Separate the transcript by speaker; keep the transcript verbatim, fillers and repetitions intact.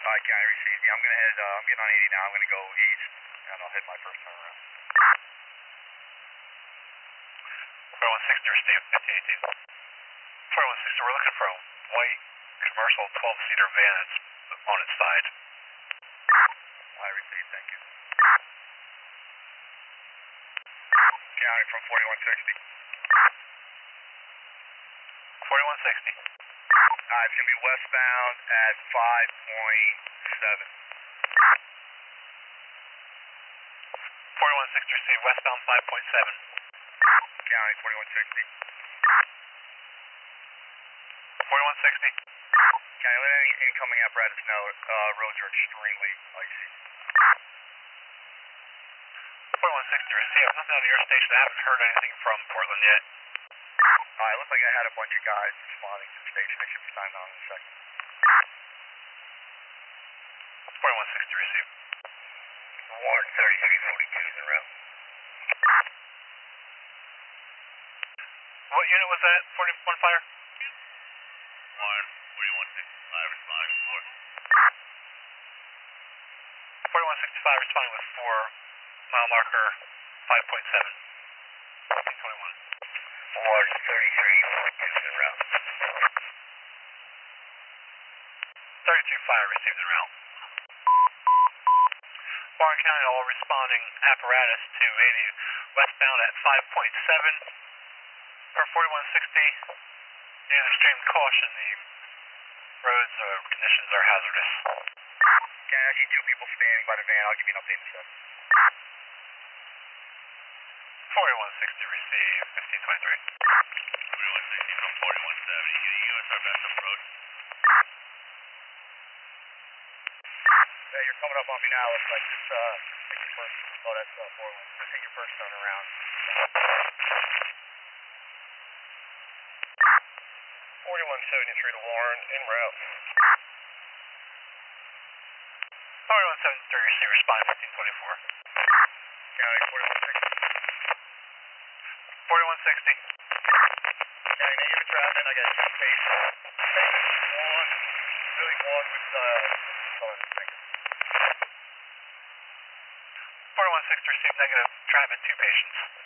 Speaker 1: Alright, County received. Yeah, I'm gonna head, uh, I'm getting on eighty now. I'm gonna go east, and I'll hit my first turnaround.
Speaker 2: forty-one sixty, Steve, fifteen eighteen. forty-one sixty, we're looking for a white commercial twelve-seater van that's on its side.
Speaker 1: I received, thank you. County from forty-one sixty.
Speaker 2: forty-one sixty.
Speaker 1: Uh, it's gonna be westbound at five point seven.
Speaker 2: forty-one sixty, receive westbound five point seven.
Speaker 1: County forty-one sixty.
Speaker 2: forty-one sixty.
Speaker 1: County, let any incoming apparatus know uh, roads are extremely icy.
Speaker 2: forty-one sixty, receive. Nothing out of your station. I haven't heard anything from Portland yet.
Speaker 1: Alright, it looks like I had a bunch of guys responding to the station. They should be signed on in a second.
Speaker 2: forty-one sixty, receive.
Speaker 1: Warren thirty-three forty-two is en route.
Speaker 2: What unit was that? forty-one fire?
Speaker 3: Warren forty-one sixty-five responding four.
Speaker 2: forty-one sixty-five responding with four, mile marker five point seven. fifteen twenty-one.
Speaker 1: Warren thirty-three forty-two is en route.
Speaker 2: thirty-two fire received en route. Warren County, all responding apparatus to eighty westbound at five point seven. For forty-one sixty, use extreme caution. The roads or conditions are hazardous.
Speaker 1: Okay, I see two people standing by the van. I'll give you an update in a second.
Speaker 2: forty-one sixty, receive fifteen twenty-three.
Speaker 3: forty-one sixty from forty-one seventy. Can you give us our best approach?
Speaker 1: Yeah, you're coming up on me now. Looks like it's, uh, take your first, oh, that's, uh, Portland. Take your first turnaround. forty-one seventy-three to Warren, en route.
Speaker 2: forty-one seventy-three, receive, respond fifteen twenty-four.
Speaker 1: County forty-one sixty.
Speaker 2: forty-one sixty.
Speaker 1: County negative traffic. I got two patients. One, really one with, uh, sorry, negative.
Speaker 2: forty-one sixty, receive negative traffic, two patients.